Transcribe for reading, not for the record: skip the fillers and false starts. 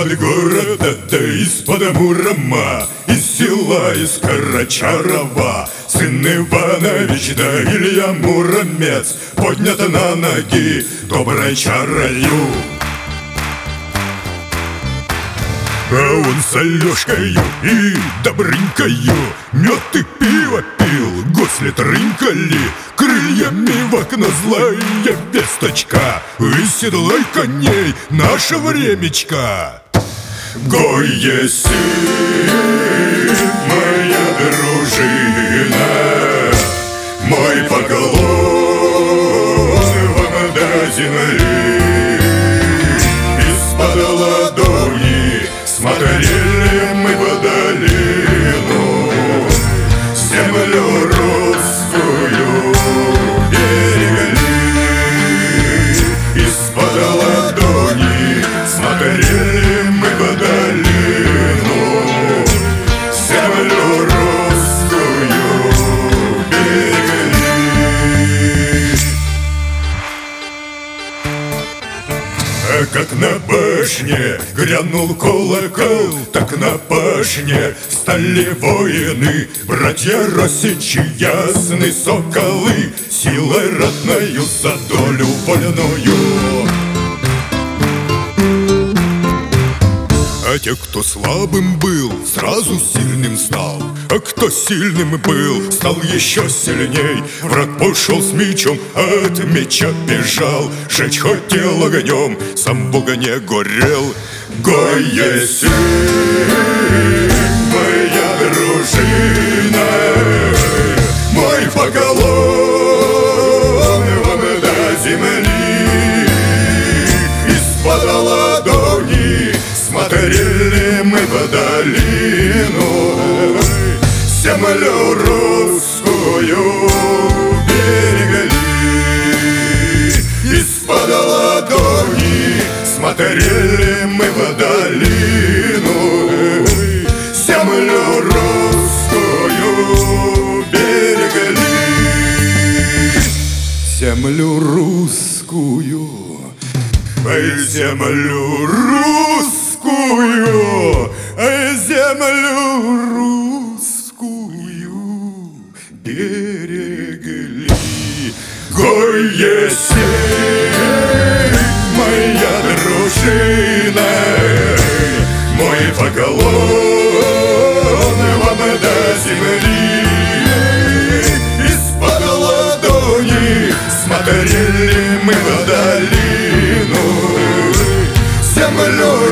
Из-под города, да из-под Мурома, из села, из Карачарова, сын Иванович, да Илья Муромец, поднят на ноги доброй чарою. А он с Алешкою и добрынькою мед и пиво пил, гослит рынкали, крыльями в окно злая весточка, и седлай коней наше времечко. Гой сын, моя дружина, мой поклон вам до земли. Из-под ладони смотрели мы в долину, землю русскую берегли. Из-под ладони смотрели мы в долину, землю русскую берегли. А как на башне грянул колокол, так на башне стали воины, братья Росичи, ясны соколы, силой ратною за долю вольную. А те, кто слабым был, сразу сильным стал, а кто сильным был, стал еще сильней. Враг пошел с мечом, а от меча бежал, жечь хотел огнем, сам в огне горел. Гой сын, моя дружина, мой поклон вам до земли. Из-под ладони смотрели мы в долину, землю русскую берегли. Из-под ладони смотрели мы в долину, землю русскую берегли. Землю русскую, землю русскую, землю русскую берегли. Гой сын, моя дружина, мой поклон вам до земли. Из-под ладони смотрели мы в долину, землю